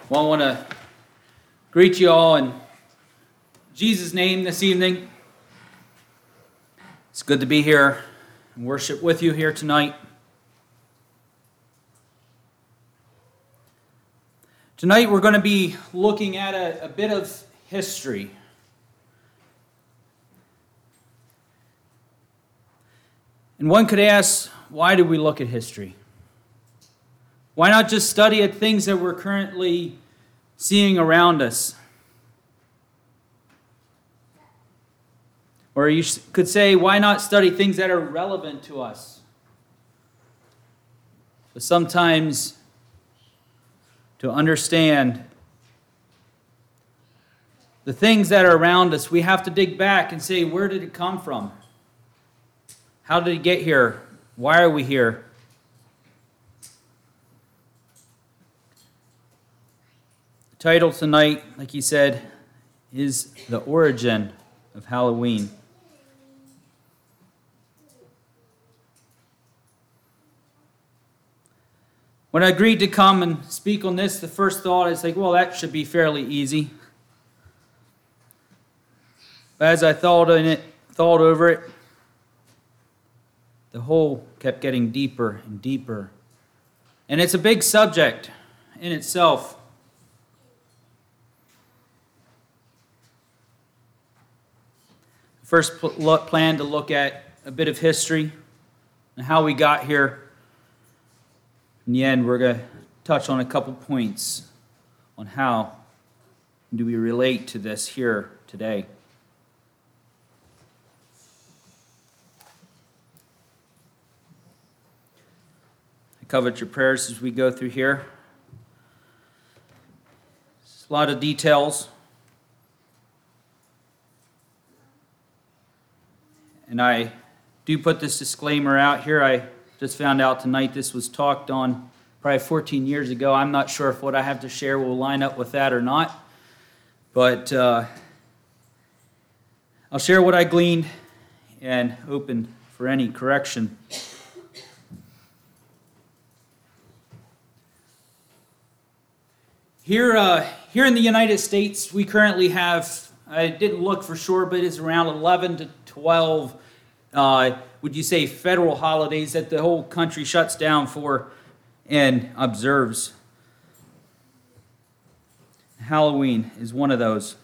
Well, I want to greet you all in Jesus' name this evening. It's good to be here and worship with you here tonight. Tonight we're going to be looking at a bit of history. And one could ask, why do we look at history? Why not just study at things that we're currently seeing around us? Or you could say, why not study things that are relevant to us? But sometimes, to understand the things that are around us, we have to dig back and say, where did it come from? How did it get here? Why are we here? The title tonight, like he said, is The Origin of Halloween. When I agreed to come and speak on this, the first thought is like, well, that should be fairly easy. But as I thought over it, the hole kept getting deeper and deeper. And it's a big subject in itself. First plan to look at a bit of history and how we got here. In the end, we're going to touch on a couple points on how do we relate to this here today. I covet your prayers as we go through here. There's a lot of details. And I do put this disclaimer out here. I just found out tonight this was talked on probably 14 years ago. I'm not sure if what I have to share will line up with that or not. But I'll share what I gleaned and open for any correction. Here in the United States, we currently have, I didn't look for sure, but it's around 11 to 12, would you say, federal holidays that the whole country shuts down for and observes. Halloween is one of those.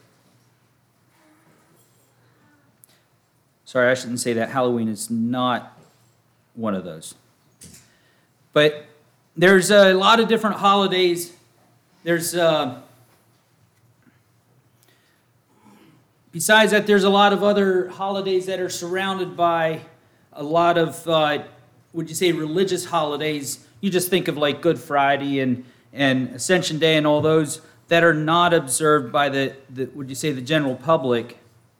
Sorry, I shouldn't say that. Halloween is not one of those. But there's a lot of different holidays. Besides that, there's a lot of other holidays that are surrounded by a lot of, would you say, religious holidays. You just think of like Good Friday and Ascension Day and all those that are not observed by the would you say, the general public.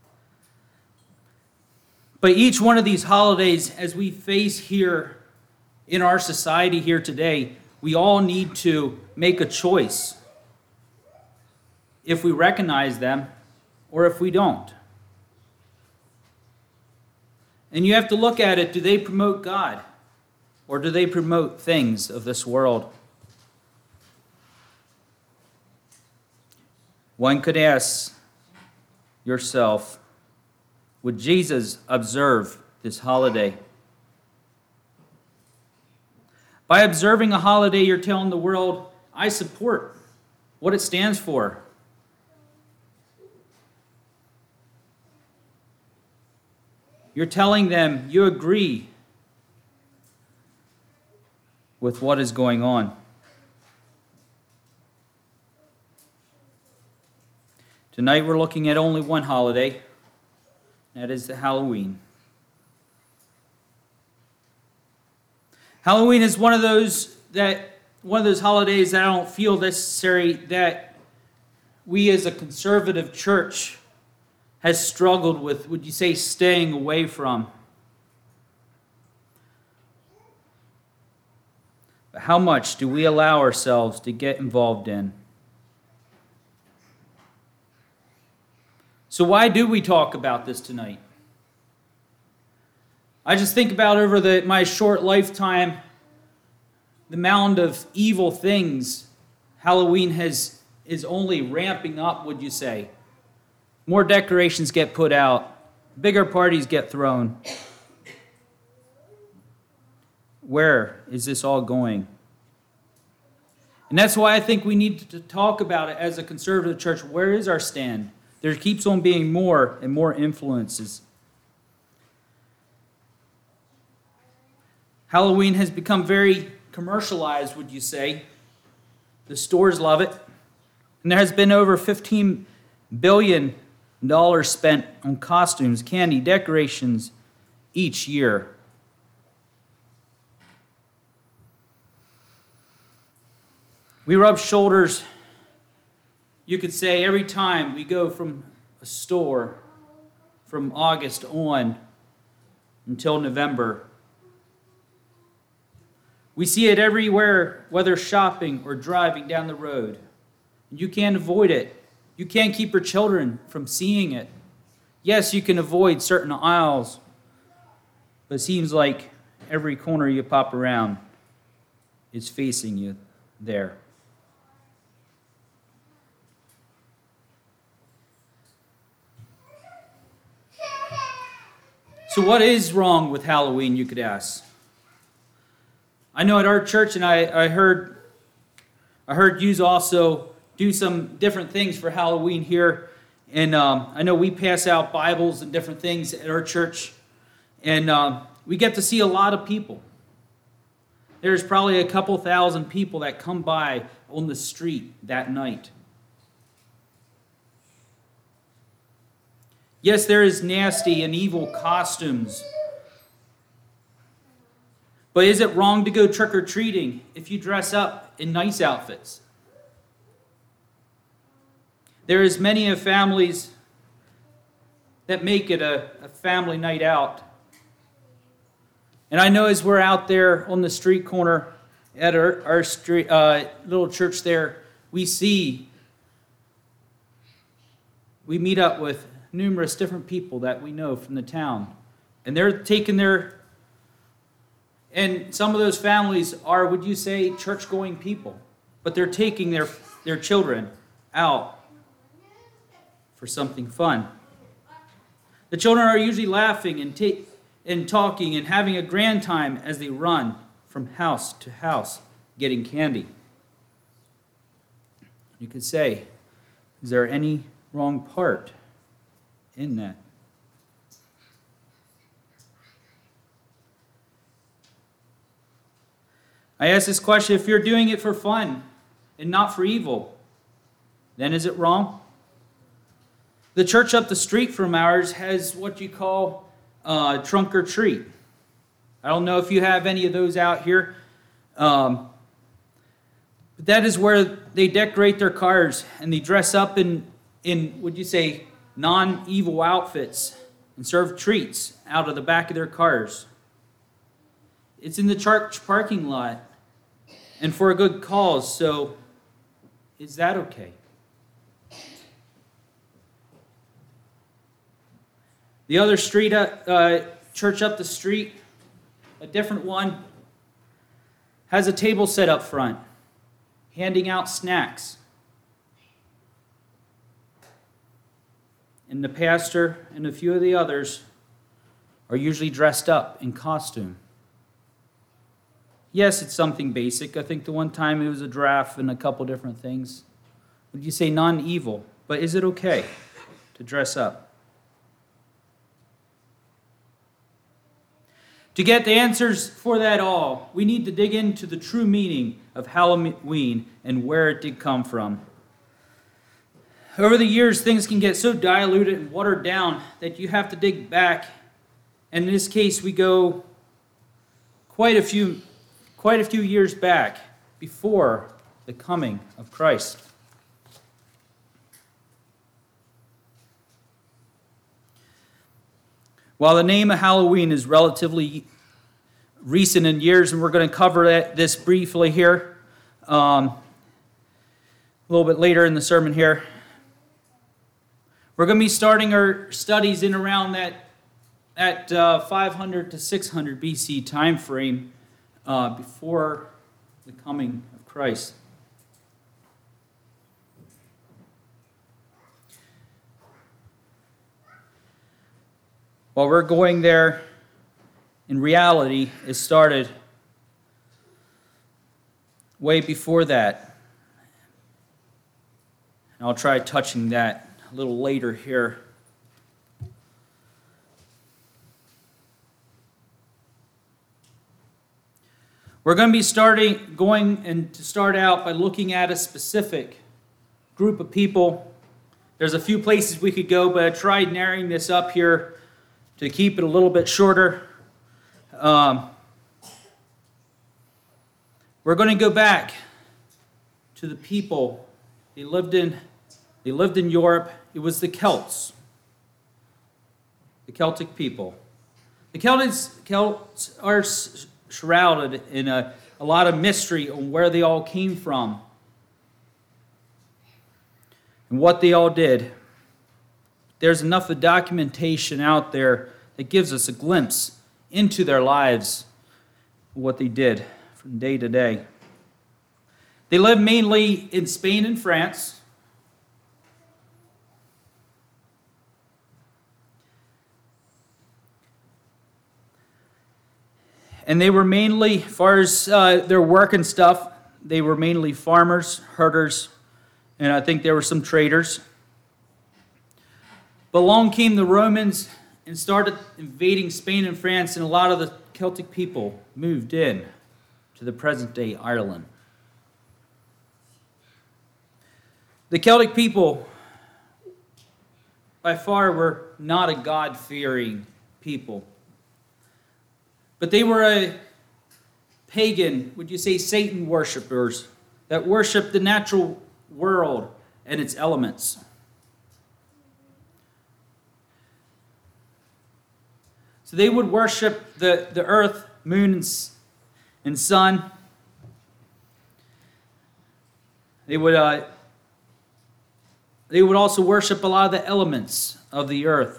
But each one of these holidays, as we face here in our society here today, we all need to make a choice if we recognize them or if we don't. And you have to look at it, do they promote God or do they promote things of this world? One could ask yourself, would Jesus observe this holiday? By observing a holiday, you're telling the world, I support what it stands for. You're telling them you agree with what is going on. Tonight we're looking at only one holiday, that is the Halloween. Halloween is one of those holidays that I don't feel necessary that we as a conservative church has struggled with, would you say, staying away from. But how much do we allow ourselves to get involved in? So why do we talk about this tonight? I just think about over my short lifetime, the mound of evil things Halloween has is only ramping up, would you say? More decorations get put out. Bigger parties get thrown. Where is this all going? And that's why I think we need to talk about it as a conservative church. Where is our stand? There keeps on being more and more influences. Halloween has become very commercialized, would you say? The stores love it. And there has been over $15 billion spent on costumes, candy, decorations each year. We rub shoulders, you could say, every time we go from a store from August on until November. We see it everywhere, whether shopping or driving down the road. And you can't avoid it. You can't keep your children from seeing it. Yes, you can avoid certain aisles, but it seems like every corner you pop around is facing you there. So what is wrong with Halloween, you could ask? I know at our church, and I heard you also do some different things for Halloween here. And I know we pass out Bibles and different things at our church. And we get to see a lot of people. There's probably a couple thousand people that come by on the street that night. Yes, there is nasty and evil costumes. But is it wrong to go trick-or-treating if you dress up in nice outfits? There is many of families that make it a family night out. And I know as we're out there on the street corner at our street, little church there, we meet up with numerous different people that we know from the town. And they're taking and some of those families are, would you say, church-going people. But they're taking their children out for something fun. The children are usually laughing and talking and having a grand time as they run from house to house getting candy. You could say, is there any wrong part in that? I ask this question, if you're doing it for fun and not for evil, then is it wrong? The church up the street from ours has what you call trunk or treat. I don't know if you have any of those out here. But that is where they decorate their cars and they dress up in would you say, non-evil outfits and serve treats out of the back of their cars. It's in the church parking lot and for a good cause, so is that okay? The other church up the street, a different one, has a table set up front, handing out snacks. And the pastor and a few of the others are usually dressed up in costume. Yes, it's something basic. I think the one time it was a giraffe and a couple different things. Would you say non-evil? But is it okay to dress up? To get the answers for that all, we need to dig into the true meaning of Halloween and where it did come from. Over the years, things can get so diluted and watered down that you have to dig back. And in this case, we go quite a few years back before the coming of Christ. While the name of Halloween is relatively recent in years, and we're going to cover this briefly here a little bit later in the sermon here, we're going to be starting our studies in around that 500 to 600 BC time frame before the coming of Christ. While we're going there, in reality, it started way before that. And I'll try touching that a little later here. We're going to be start out by looking at a specific group of people. There's a few places we could go, but I tried narrowing this up here to keep it a little bit shorter. We're going to go back to the people. They lived in Europe. It was the Celts, the Celtic people. The Celts are shrouded in a lot of mystery on where they all came from and what they all did. There's enough of documentation out there that gives us a glimpse into their lives, what they did from day to day. They lived mainly in Spain and France. And they were mainly, as far as their work and stuff, they were mainly farmers, herders, and I think there were some traders. But along came the Romans and started invading Spain and France, and a lot of the Celtic people moved in to the present-day Ireland. The Celtic people, by far, were not a God-fearing people. But they were a pagan, would you say, Satan worshipers that worshiped the natural world and its elements. So they would worship the earth, moon, and sun. They would also worship a lot of the elements of the earth.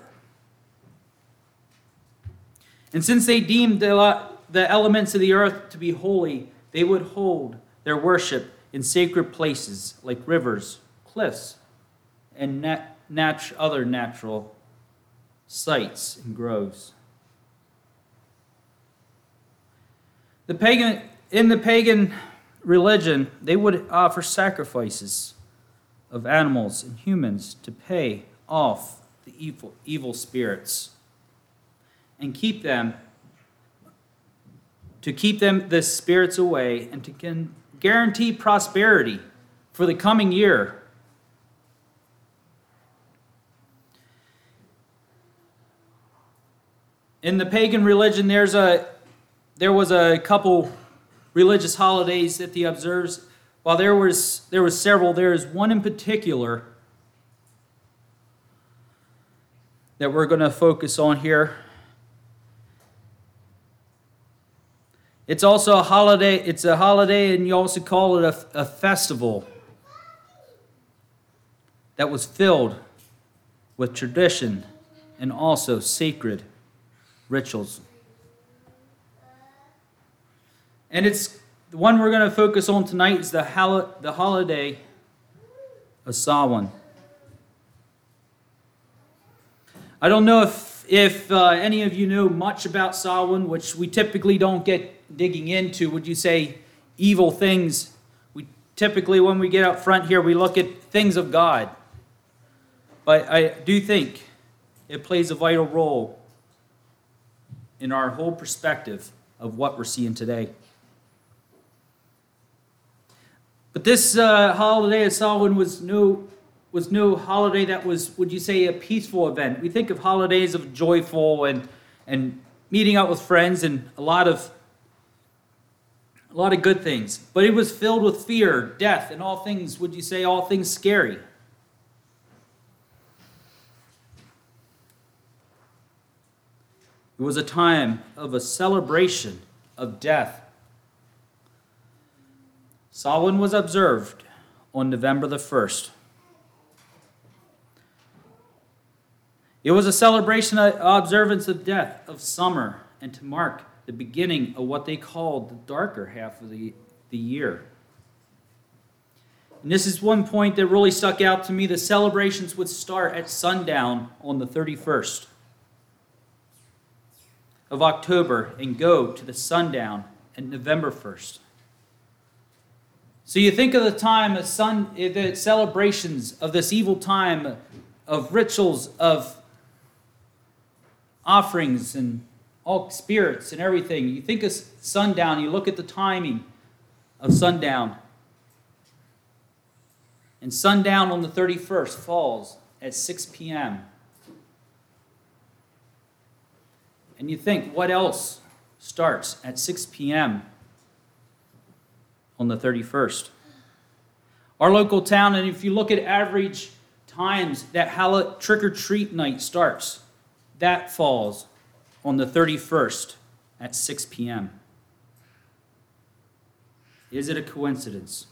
And since they deemed the elements of the earth to be holy, they would hold their worship in sacred places like rivers, cliffs, and other natural sites and groves. In the pagan religion, they would offer sacrifices of animals and humans to pay off the evil spirits and keep them the spirits away, and to guarantee prosperity for the coming year. In the pagan religion, there was a couple religious holidays that they observed. While there was several, there is one in particular that we're going to focus on here. It's also a holiday. It's a holiday, and you also call it a festival that was filled with tradition and also sacred rituals. And it's the one we're going to focus on tonight is the holiday of Samhain. I don't know if any of you know much about Samhain, which we typically don't get digging into. Would you say evil things? We typically, when we get up front here, we look at things of God. But I do think it plays a vital role in our whole perspective of what we're seeing today. But this holiday of Samhain was no holiday that was, would you say, a peaceful event. We think of holidays of joyful and meeting out with friends and a lot of good things. But it was filled with fear, death, and all things, would you say, all things scary. It was a time of a celebration of death. Samhain was observed on November the 1st. It was a celebration, observance of death, of summer, and to mark the beginning of what they called the darker half of the year. And this is one point that really stuck out to me. The celebrations would start at sundown on the 31st. of October and go to the sundown at November 1st. So you think of the time of the celebrations of this evil time, of rituals, of offerings and all spirits and everything. You think of sundown, you look at the timing of sundown. And sundown on the 31st falls at 6 p.m. And you think, what else starts at 6 p.m. on the 31st? Our local town, and if you look at average times that trick-or-treat night starts, that falls on the 31st at 6 p.m. Is it a coincidence?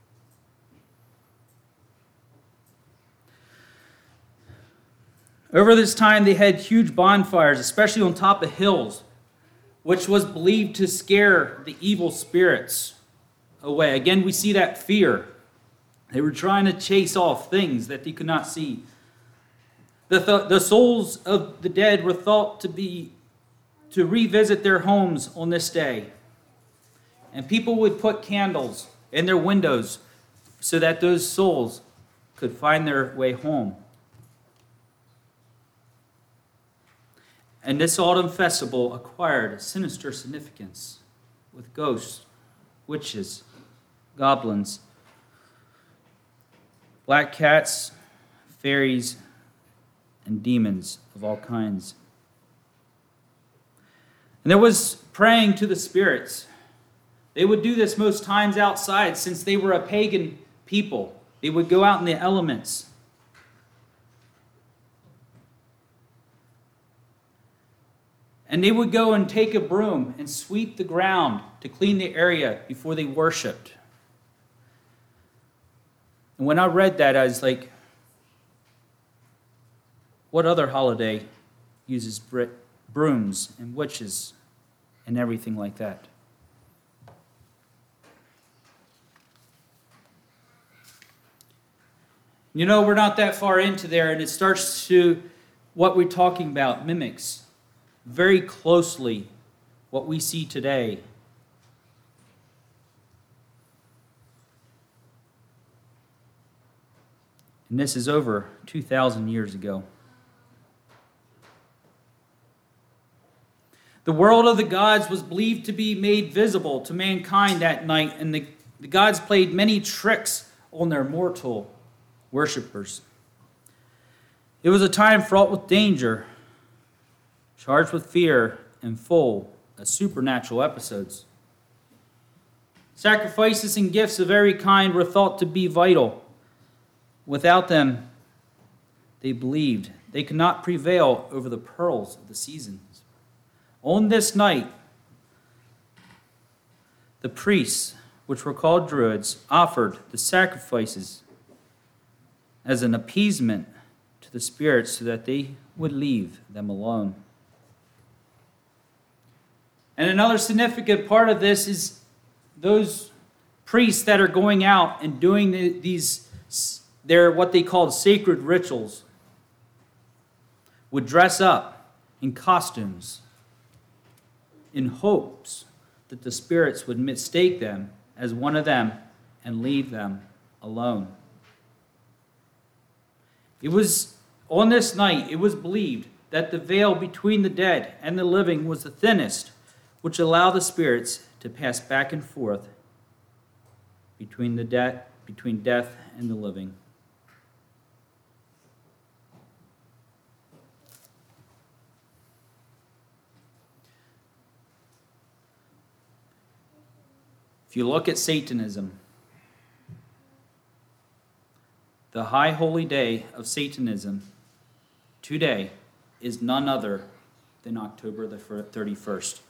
Over this time, they had huge bonfires, especially on top of hills, which was believed to scare the evil spirits away. Again, we see that fear. They were trying to chase off things that they could not see. The souls of the dead were thought to revisit their homes on this day. And people would put candles in their windows so that those souls could find their way home. And this autumn festival acquired a sinister significance with ghosts, witches, goblins, black cats, fairies, and demons of all kinds. And there was praying to the spirits. They would do this most times outside since they were a pagan people. They would go out in the elements. And they would go and take a broom and sweep the ground to clean the area before they worshiped. And when I read that, I was like, what other holiday uses brooms and witches and everything like that? You know, we're not that far into there, and it starts to, what we're talking about, mimics very closely what we see today. And this is over 2,000 years ago. The world of the gods was believed to be made visible to mankind that night, and the gods played many tricks on their mortal worshippers. It was a time fraught with danger, charged with fear, and full of supernatural episodes. Sacrifices and gifts of every kind were thought to be vital. Without them, they believed, they could not prevail over the perils of the seasons. On this night, the priests, which were called Druids, offered the sacrifices as an appeasement to the spirits so that they would leave them alone. And another significant part of this is those priests that are going out and doing their what they called sacred rituals would dress up in costumes in hopes that the spirits would mistake them as one of them and leave them alone. It was on this night, it was believed that the veil between the dead and the living was the thinnest, which allowed the spirits to pass back and forth between death and the living. If you look at Satanism, the high holy day of Satanism today is none other than October the 31st.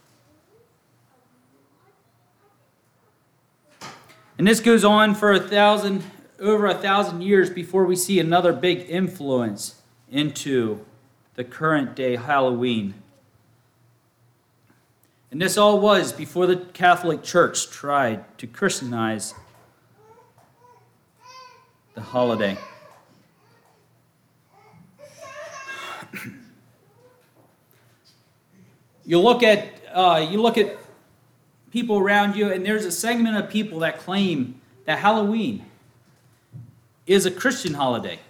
And this goes on for over 1,000 years before we see another big influence into the current day Halloween. And this all was before the Catholic Church tried to Christianize the holiday. You look at people around you, and there's a segment of people that claim that Halloween is a Christian holiday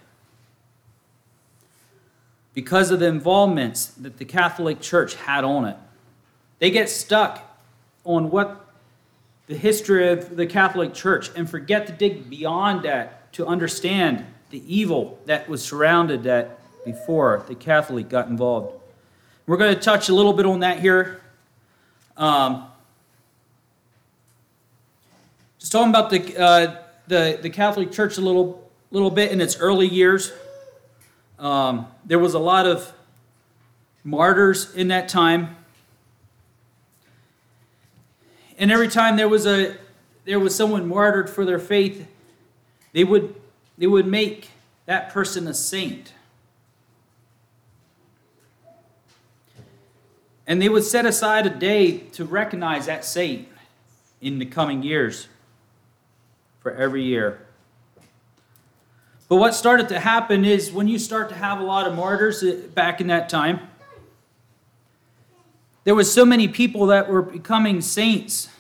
because of the involvements that the Catholic Church had on it. They get stuck on what the history of the Catholic Church and forget to dig beyond that to understand the evil that was surrounded that before the Catholic got involved. We're going to touch a little bit on that here. Just talking about the Catholic Church a little bit in its early years. There was a lot of martyrs in that time. And every time there was someone martyred for their faith, they would make that person a saint. And they would set aside a day to recognize that saint in the coming years for every year. But what started to happen is when you start to have a lot of martyrs back in that time, there was so many people that were becoming saints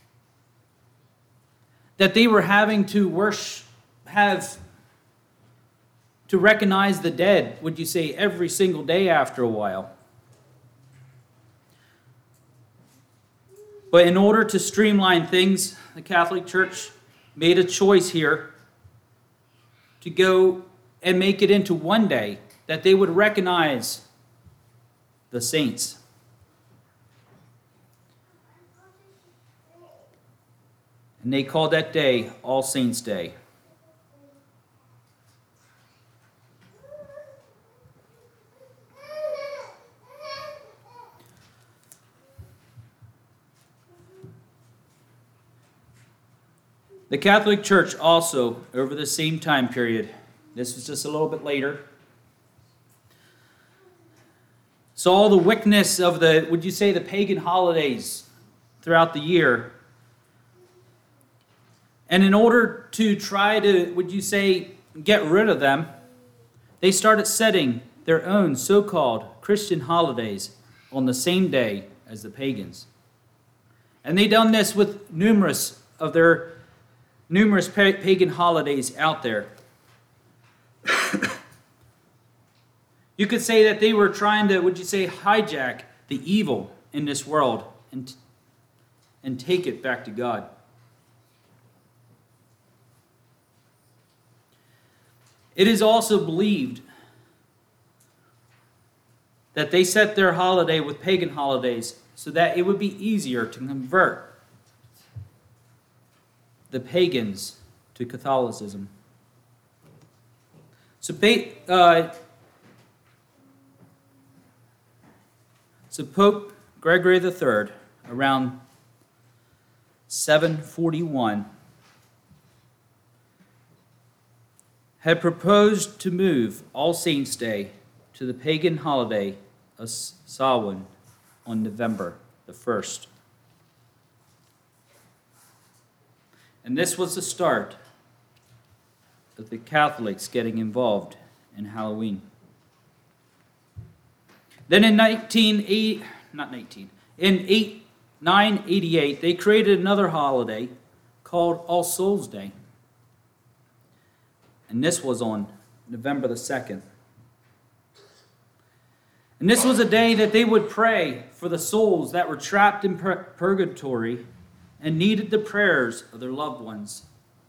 that they were having to recognize the dead, would you say, every single day after a while. But in order to streamline things, the Catholic Church made a choice here to go and make it into one day that they would recognize the saints. And they called that day All Saints' Day. The Catholic Church also, over the same time period, this was just a little bit later, saw the wickedness of the pagan holidays throughout the year. And in order to try to, get rid of them, they started setting their own so-called Christian holidays on the same day as the pagans. And they done this with numerous pagan holidays out there. You could say that they were trying to, hijack the evil in this world and take it back to God. It is also believed that they set their holiday with pagan holidays so that it would be easier to convert the pagans to Catholicism. So Pope Gregory III, around 741, had proposed to move All Saints' Day to the pagan holiday of Samhain on November the 1st. And this was the start of the Catholics getting involved in Halloween. Then in 988, they created another holiday called All Souls' Day. And this was on November the 2nd. And this was a day that they would pray for the souls that were trapped in purgatory and needed the prayers of their loved ones.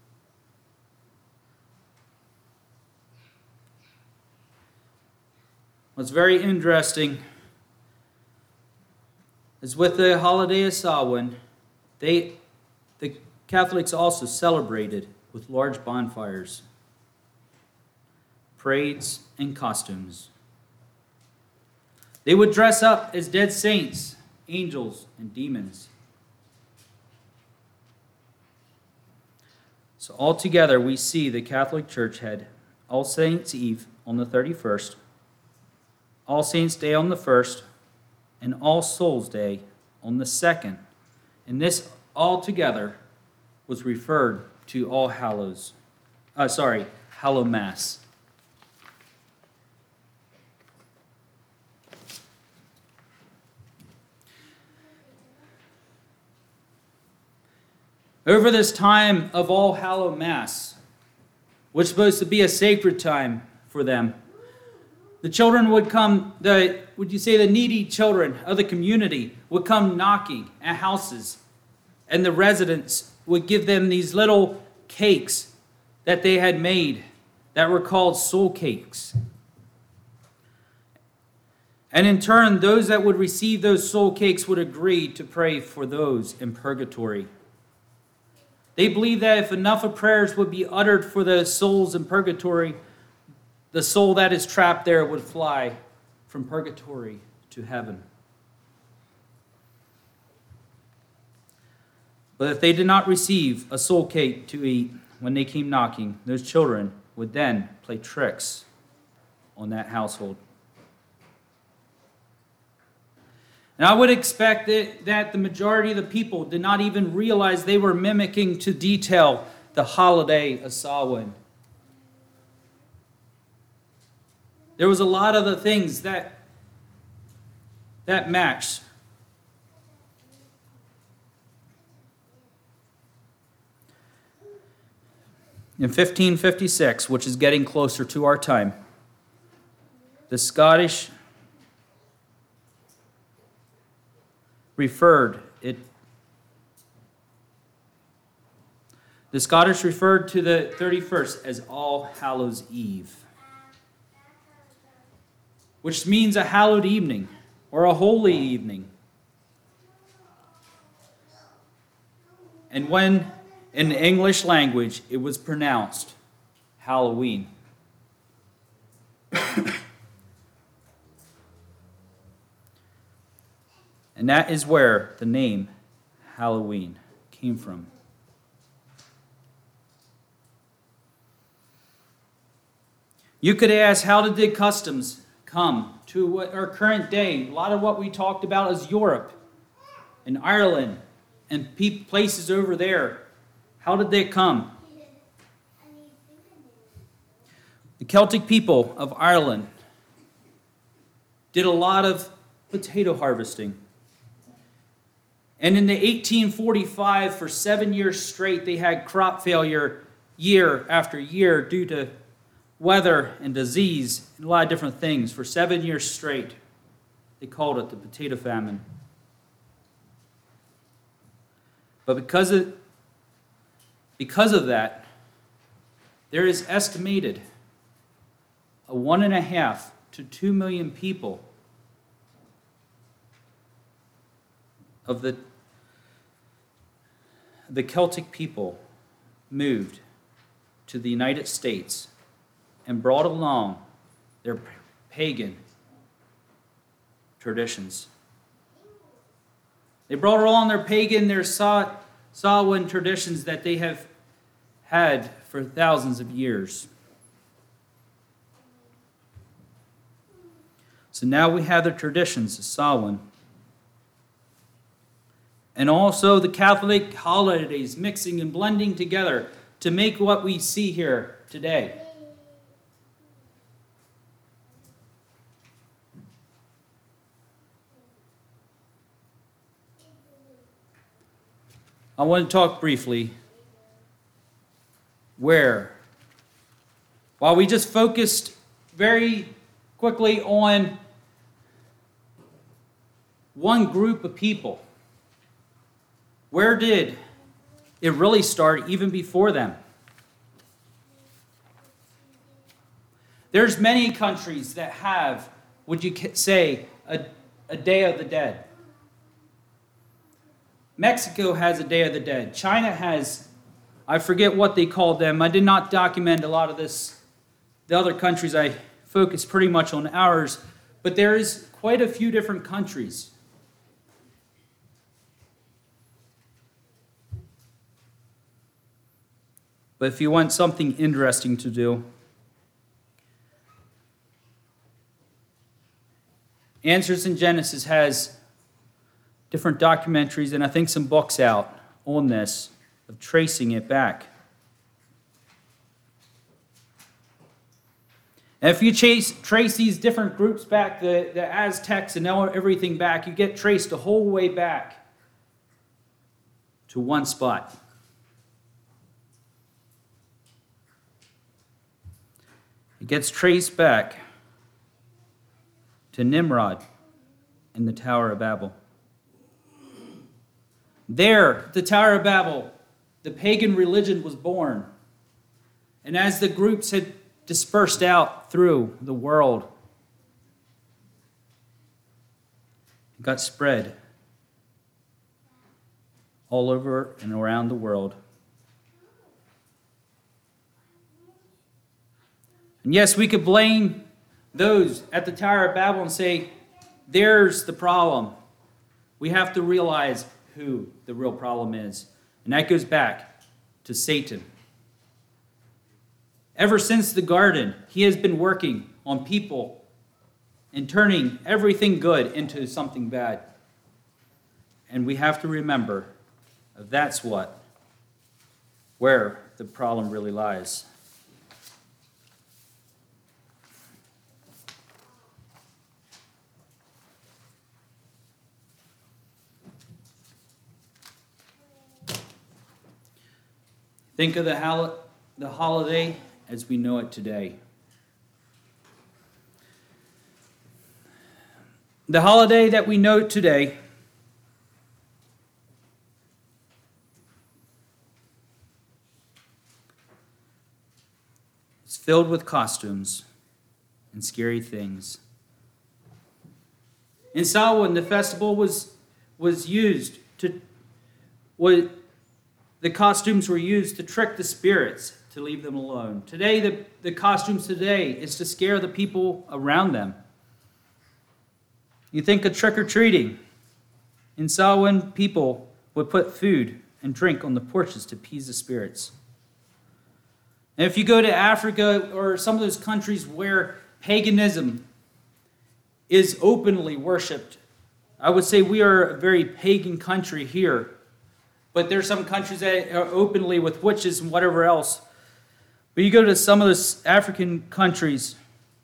What's very interesting is with the holiday of Samhain, the Catholics also celebrated with large bonfires, parades, and costumes. They would dress up as dead saints, angels, and demons. So altogether, we see the Catholic Church had All Saints' Eve on the 31st, All Saints' Day on the 1st, and All Souls' Day on the 2nd. And this altogether was referred to Hallowmass. Over this time of All Hallow Mass, which was supposed to be a sacred time for them, the children would come, the needy children of the community would come knocking at houses, and the residents would give them these little cakes that they had made that were called soul cakes. And in turn, those that would receive those soul cakes would agree to pray for those in purgatory. They believed that if enough of prayers would be uttered for the souls in purgatory, the soul that is trapped there would fly from purgatory to heaven. But if they did not receive a soul cake to eat when they came knocking, those children would then play tricks on that household. And I would expect that the majority of the people did not even realize they were mimicking to detail the holiday of Samhain. There was a lot of the things that matched. In 1556, which is getting closer to our time, the Scottish referred to the 31st as All Hallows Eve, which means a hallowed evening or a holy evening. And when in the English language it was pronounced Halloween. And that is where the name Halloween came from. You could ask, how did the customs come to our current day? A lot of what we talked about is Europe and Ireland and places over there. How did they come? The Celtic people of Ireland did a lot of potato harvesting. And in the 1845, for 7 years straight, they had crop failure year after year due to weather and disease and a lot of different things. For 7 years straight, they called it the potato famine. But because of that, there is estimated 1.5 to 2 million people of the Celtic people moved to the United States and brought along their pagan traditions. They brought along their Samhain traditions that they have had for thousands of years. So now we have the traditions of Samhain. And also the Catholic holidays mixing and blending together to make what we see here today. I want to talk briefly while we just focused very quickly on one group of people. Where did it really start even before them? There's many countries that have, would you say, a Day of the Dead. Mexico has a Day of the Dead. China has, I forget what they called them. I did not document a lot of this. The other countries, I focus pretty much on ours. But there is quite a few different countries. But if you want something interesting to do, Answers in Genesis has different documentaries and I think some books out on this, of tracing it back. And if you trace these different groups back, the Aztecs and everything back, you get traced the whole way back to one spot. It gets traced back to Nimrod in the Tower of Babel. There, the Tower of Babel, the pagan religion was born. And as the groups had dispersed out through the world, it got spread all over and around the world. And yes, we could blame those at the Tower of Babel and say, there's the problem. We have to realize who the real problem is. And that goes back to Satan. Ever since the garden, he has been working on people and turning everything good into something bad. And we have to remember that's where the problem really lies. Think of the holiday as we know it today. The holiday that we know today is filled with costumes and scary things. In Samhain, the festival was used to the costumes were used to trick the spirits, to leave them alone. Today, the costumes today is to scare the people around them. You think of trick-or-treating. In Samhain, people would put food and drink on the porches to appease the spirits. And if you go to Africa or some of those countries where paganism is openly worshipped, I would say we are a very pagan country here. But there's some countries that are openly with witches and whatever else. But you go to some of those African countries,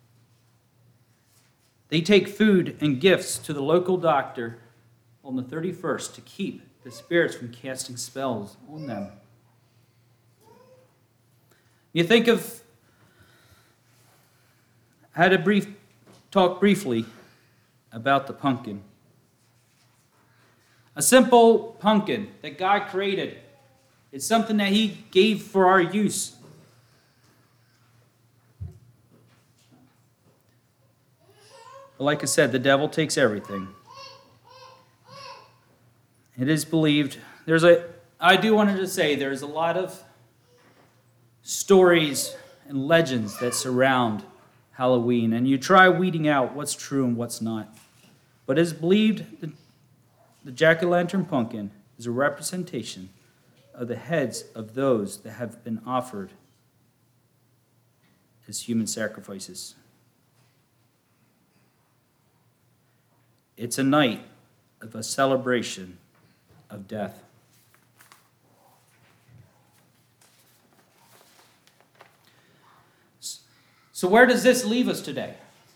they take food and gifts to the local doctor on the 31st to keep the spirits from casting spells on them. You think of, I had a talk briefly about the pumpkin. A simple pumpkin that God created. It's something that he gave for our use. But like I said, the devil takes everything. It is believed. I do want to say there's a lot of stories and legends that surround Halloween. And you try weeding out what's true and what's not. But it is believed that the jack-o'-lantern pumpkin is a representation of the heads of those that have been offered as human sacrifices. It's a night of a celebration of death. So where does this leave us today?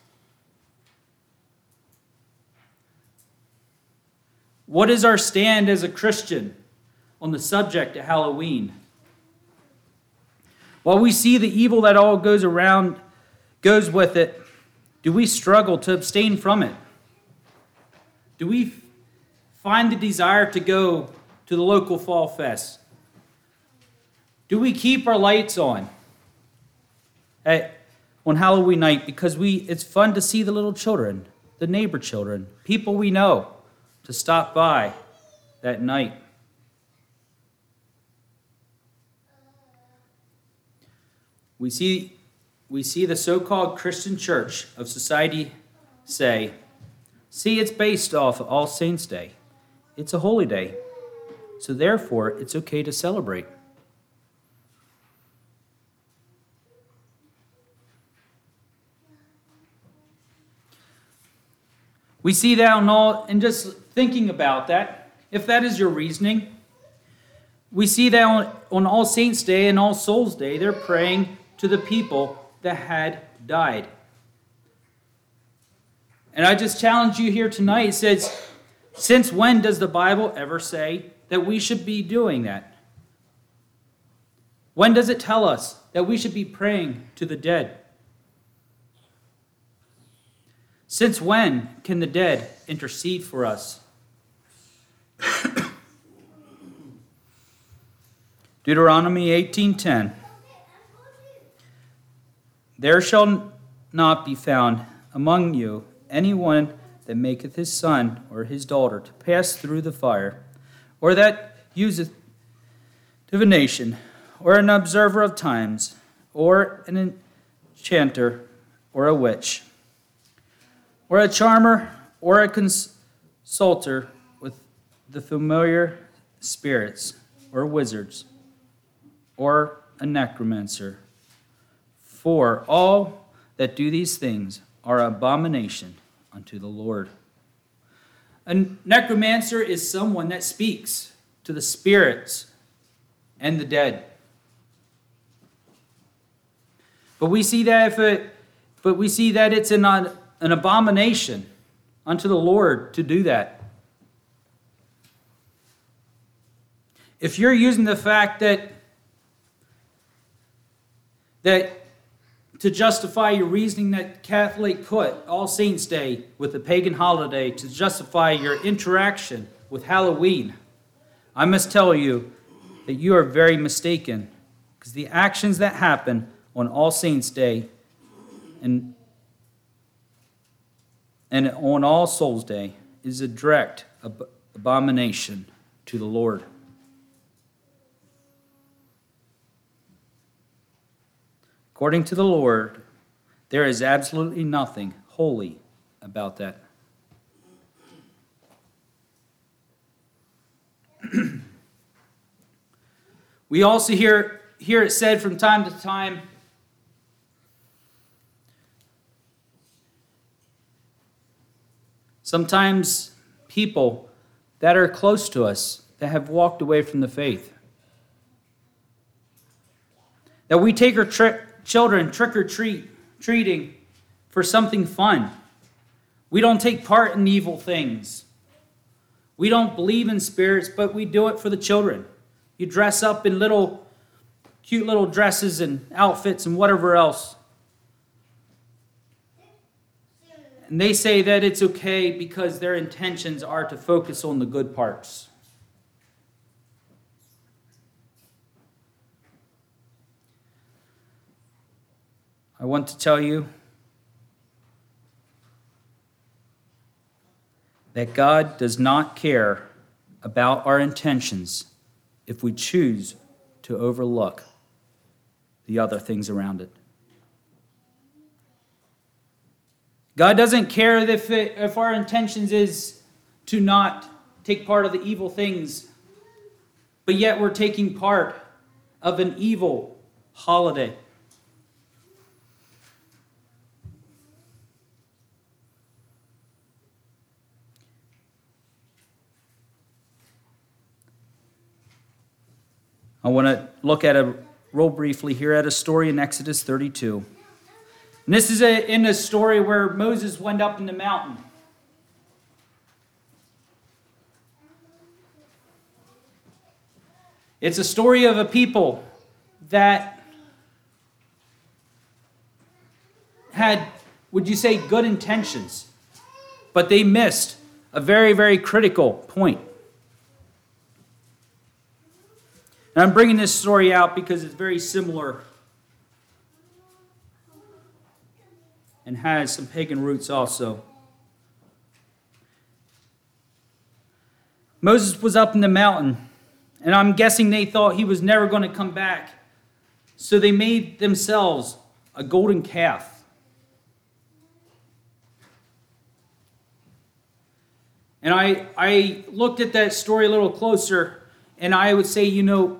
What is our stand as a Christian on the subject of Halloween? While we see the evil that all goes with it, do we struggle to abstain from it? Do we find the desire to go to the local fall fest? Do we keep our lights on Halloween night because it's fun to see the little children, the neighbor children, people we know, to stop by that night? We see the so-called Christian church of society say, see, it's based off of All Saints' Day. It's a holy day, so therefore it's okay to celebrate. We see that and just thinking about that, if that is your reasoning, we see that on All Saints' Day and All Souls' Day, they're praying to the people that had died. And I just challenge you here tonight. It says, since when does the Bible ever say that we should be doing that? When does it tell us that we should be praying to the dead? Since when can the dead intercede for us? Deuteronomy 18:10. There shall not be found among you anyone that maketh his son or his daughter to pass through the fire, or that useth divination, or an observer of times, or an enchanter, or a witch, or a charmer, or a consulter with the familiar spirits, or wizards, or a necromancer. For all that do these things are abomination unto the Lord. A necromancer is someone that speaks to the spirits and the dead. But we see that it's an abomination unto the Lord to do that. If you're using the fact that to justify your reasoning that Catholic put All Saints' Day with a pagan holiday to justify your interaction with Halloween, I must tell you that you are very mistaken, because the actions that happen on All Saints' Day and on All Souls' Day is a direct abomination to the Lord. According to the Lord, there is absolutely nothing holy about that. We also hear it said from time to time, sometimes people that are close to us that have walked away from the faith, that we take our children trick-or-treating for something fun. We don't take part in evil things. We don't believe in spirits, but we do it for the children. You dress up in cute little dresses and outfits and whatever else. And they say that it's okay because their intentions are to focus on the good parts. I want to tell you that God does not care about our intentions if we choose to overlook the other things around it. God doesn't care if our intentions is to not take part of the evil things, but yet we're taking part of an evil holiday. I want to look at real briefly here at a story in Exodus 32. And this is in a story where Moses went up in the mountain. It's a story of a people that had, would you say, good intentions, but they missed a very, very critical point. And I'm bringing this story out because it's very similar and has some pagan roots also. Moses was up in the mountain, and I'm guessing they thought he was never going to come back. So they made themselves a golden calf. And I looked at that story a little closer, and I would say,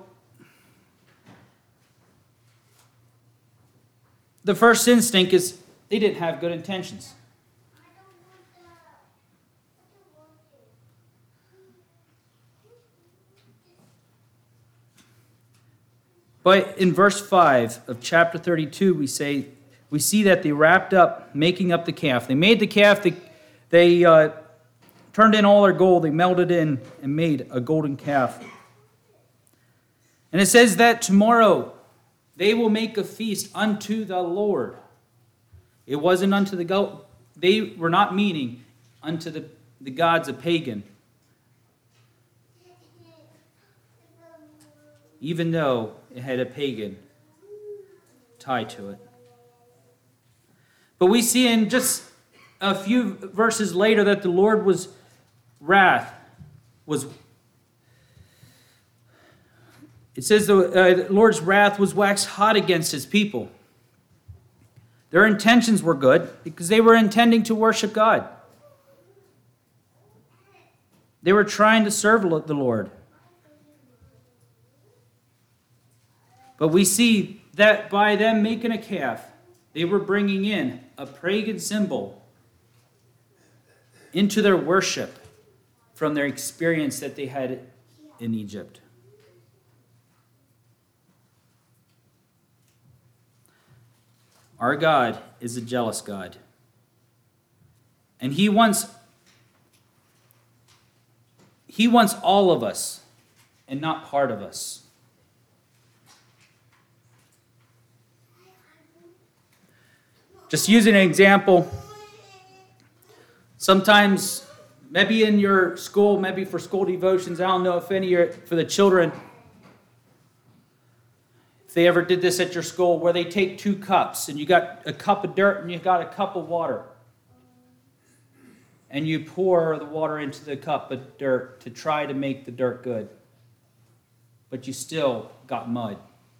the first instinct is they didn't have good intentions. But in verse 5 of chapter 32, we see that they wrapped up making up the calf. They made the calf, they turned in all their gold, they melted in and made a golden calf. And it says that tomorrow they will make a feast unto the Lord. It wasn't unto the they were not meaning unto the gods of pagan, even though it had a pagan tie to it. But we see in just a few verses later that the Lord was wrath was. It says the Lord's wrath was waxed hot against his people. Their intentions were good because they were intending to worship God. They were trying to serve the Lord. But we see that by them making a calf, they were bringing in a pagan symbol into their worship from their experience that they had in Egypt. Our God is a jealous God. And He wants all of us and not part of us. Just using an example, sometimes, maybe in your school, maybe for school devotions, I don't know if any are for the children, if they ever did this at your school, where they take 2 cups, and you got a cup of dirt and you got a cup of water. And you pour the water into the cup of dirt to try to make the dirt good. But you still got mud.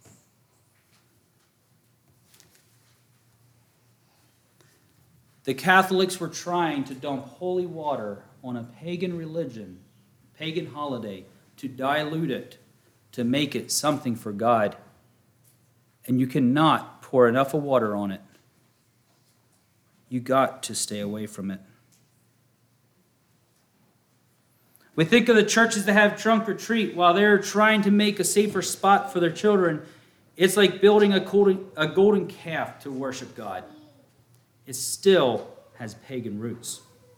The Catholics were trying to dump holy water on a pagan religion, pagan holiday, to dilute it, to make it something for God. And you cannot pour enough of water on it. You got to stay away from it. We think of the churches that have trunk or treat while they're trying to make a safer spot for their children. It's like building a golden calf to worship God. It still has pagan roots.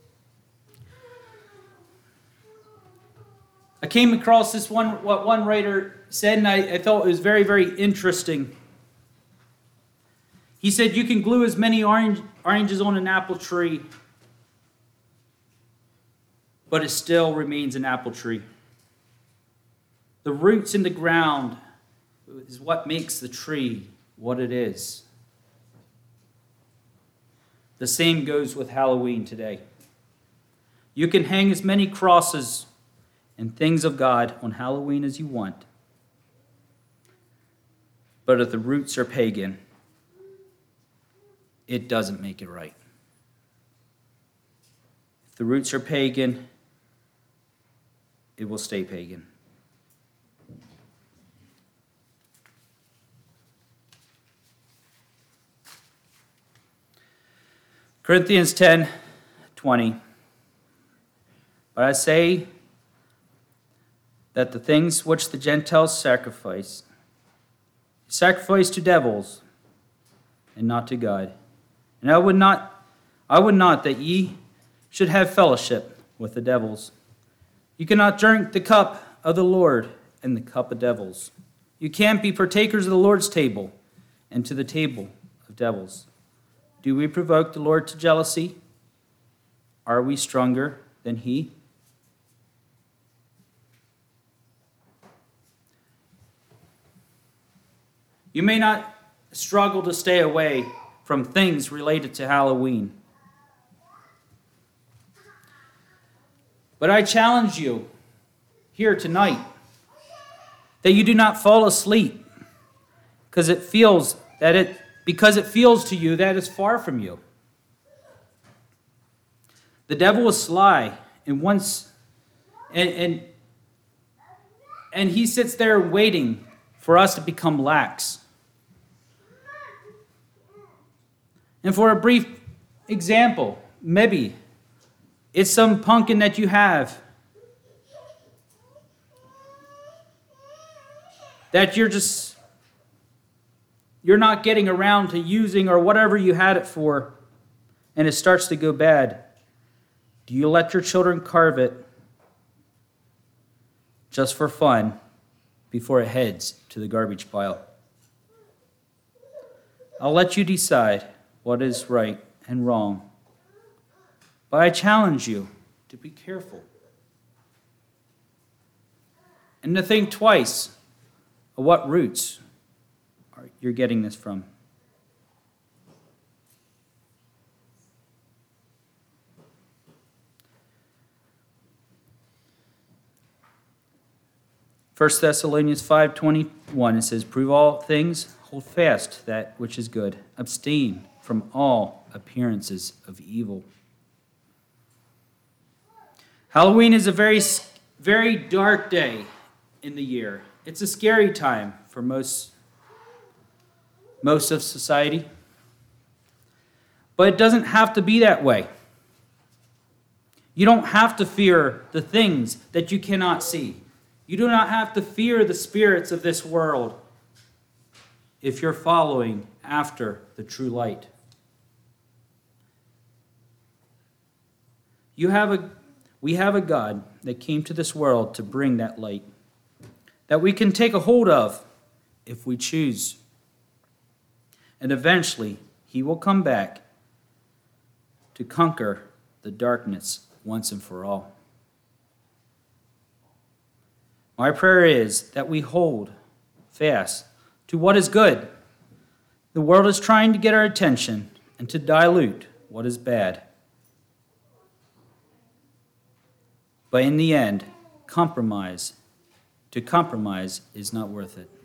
I came across what one writer said, and I thought it was very, very interesting. He said, you can glue as many oranges on an apple tree, but it still remains an apple tree. The roots in the ground is what makes the tree what it is. The same goes with Halloween today. You can hang as many crosses and things of God on Halloween as you want. But if the roots are pagan, it doesn't make it right. If the roots are pagan, it will stay pagan. Corinthians 10:20. But I say that the things which the Gentiles sacrifice to devils and not to God. And I would not that ye should have fellowship with the devils. You cannot drink the cup of the Lord and the cup of devils. You can't be partakers of the Lord's table and to the table of devils. Do we provoke the Lord to jealousy? Are we stronger than He? You may not struggle to stay away from things related to Halloween. But I challenge you here tonight that you do not fall asleep because it feels to you that is far from you. The devil is sly and he sits there waiting for us to become lax. And for a brief example, maybe it's some pumpkin that you have that you're not getting around to using, or whatever you had it for, and it starts to go bad. Do you let your children carve it just for fun before it heads to the garbage pile? I'll let you decide what is right and wrong. But I challenge you to be careful and to think twice of what roots you're getting this from. First Thessalonians 5:21, it says, "Prove all things, hold fast that which is good. Abstain from all appearances of evil." Halloween is a very, very dark day in the year. It's a scary time for most of society. But it doesn't have to be that way. You don't have to fear the things that you cannot see. You do not have to fear the spirits of this world if you're following after the true light. We have a God that came to this world to bring that light, that we can take a hold of if we choose. And eventually, he will come back to conquer the darkness once and for all. My prayer is that we hold fast to what is good. The world is trying to get our attention and to dilute what is bad. But in the end, compromise is not worth it.